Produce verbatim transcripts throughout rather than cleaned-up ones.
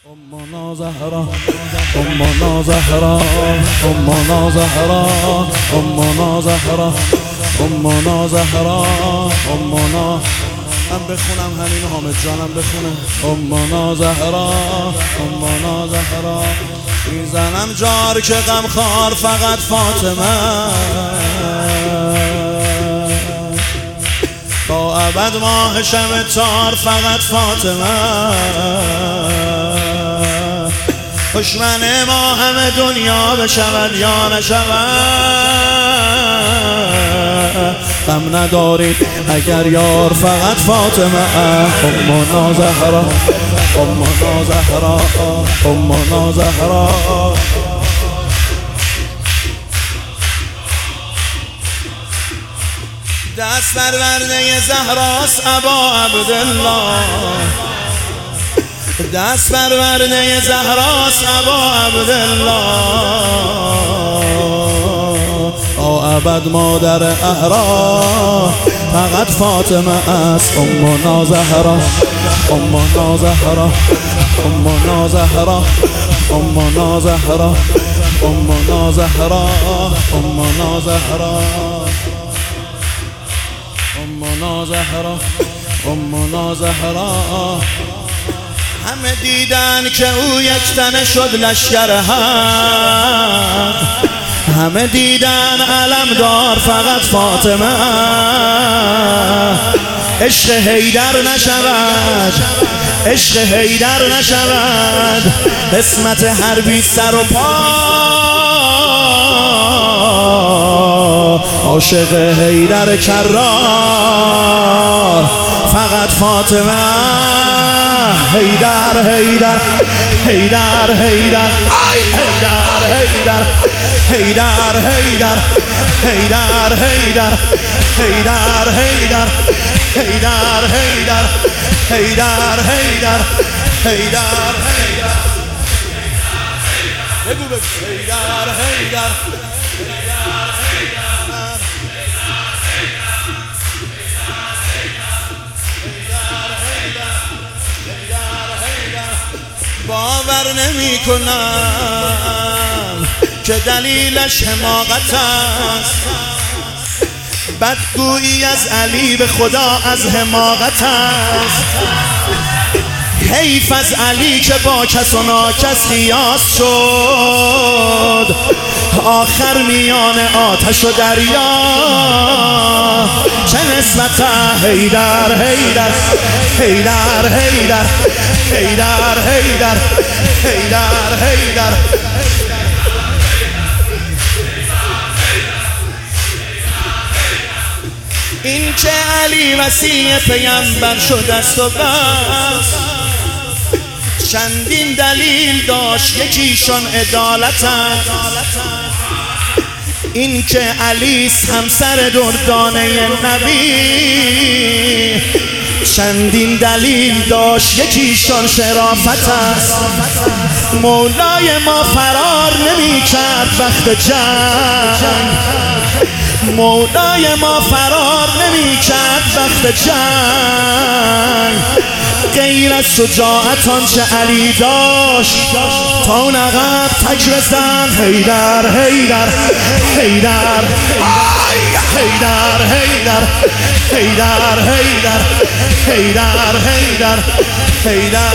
امنا زهرا امنا زهرا امنا زهرا امنا زهرا امنا زهرا امنا من بخونم همین حامد جانم بخونه امنا زهرا امنا زهرا میزنم جار که غم خار فقط فاطمه تا ابد ماه شب تار فقط فاطمه دشمن ما همه دنیا بشود یا نشود غم ندارید اگر یار فقط فاطمه امنا زهرا امنا زهرا امنا زهرا دست بر ورده زهراست ابا عبدالله دست بر ورده زهراست ابا عبدالله تا ابد مادر احرار فقط فاطمه است امنا زهرا امنا زهرا امنا زهرا امنا زهرا امنا زهرا امنا زهرا امنا زهرا امنا زهرا همه دیدن که او یک تنه شد لشکر حق همه دیدن علم دار فقط فاطمه عشق حیدر نشود عشق حیدر نشود قسمت هر بی سر و پا عاشق حیدر کرار فقط فاطمه حیدر حیدر حیدر حیدر حیدر حیدر حیدر حیدر حیدر حیدر حیدر حیدر حیدر حیدر حیدر حیدر حیدر حیدر بگو بگو حیدر حیدر باور نمی کنم که دلیلش حماقت است بدگویی از علی به خدا از حماقت است حیف از علی که با کس و ناکس قیاس شد آخر میان آتش و دریا چه نسبت حیدر حیدر حیدر حیدر حیدر حیدر حیدر حیدر این که علی وصی پیامبر شده است و بس چندین دلیل داشت یکیشان عدالت است این که علیست همسر دردانه نبی چندین دلیل داشت یکیشان شرافت است مولای ما فرار نمی کرد وقت جنگ مولای ما فرار نمی کرد وقت جنگ غیر از شجاعت آنچه علی داشت تا اون عقب تک بزن حیدر حیدر حیدر حیدر حیدر حیدر حیدر حیدر حیدر حیدر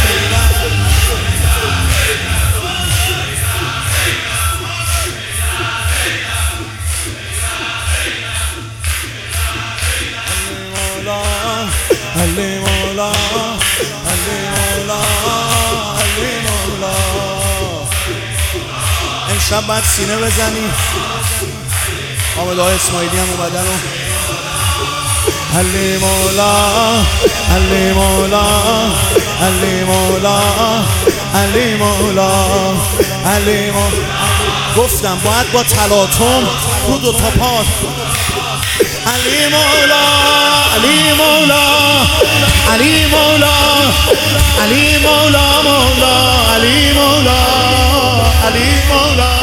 علی مولا علی مولا علی مولا امشب باید سینه بزنی حامد آقای اسماعیلی هم اومدن و علی مولا علی مولا علی مولا علی مولا علی مولا گفتم باید با تلاطم رو دو تا پا علی مولا علی مولا علی مولا علی مولا مولا علی مولا علی مولا